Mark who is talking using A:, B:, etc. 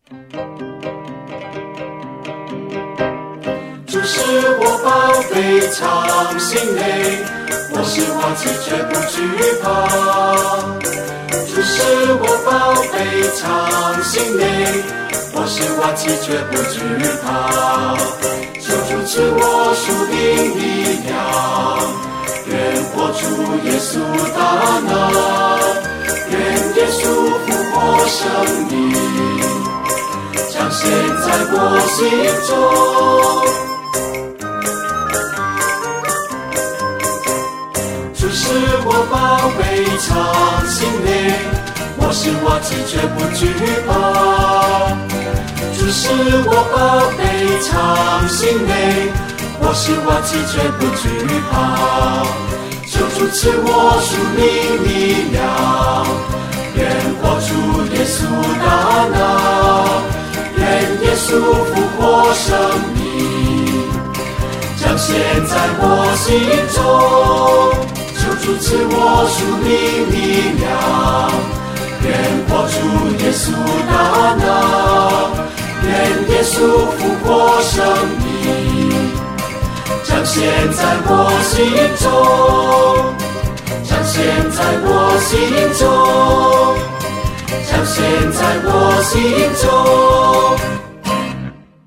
A: 主是我宝贝藏心内，我是花旗绝不惧怕。主是我宝贝藏心内，我是花旗绝不惧怕。求主赐我属灵力量，愿活出耶稣大能，愿耶稣复活生命彰显在我心中。主是我宝贝藏心内，我是花旗绝不惧怕。主是我宝贝藏心内，我是花旗绝不惧怕。求主赐我属灵力量，愿活出耶稣大能，愿耶稣复活生命彰显在我心中。求主赐我属灵力量，愿活出耶稣大能，愿耶稣复活生命彰显在我心中，彰显在我心中，彰显在我心中。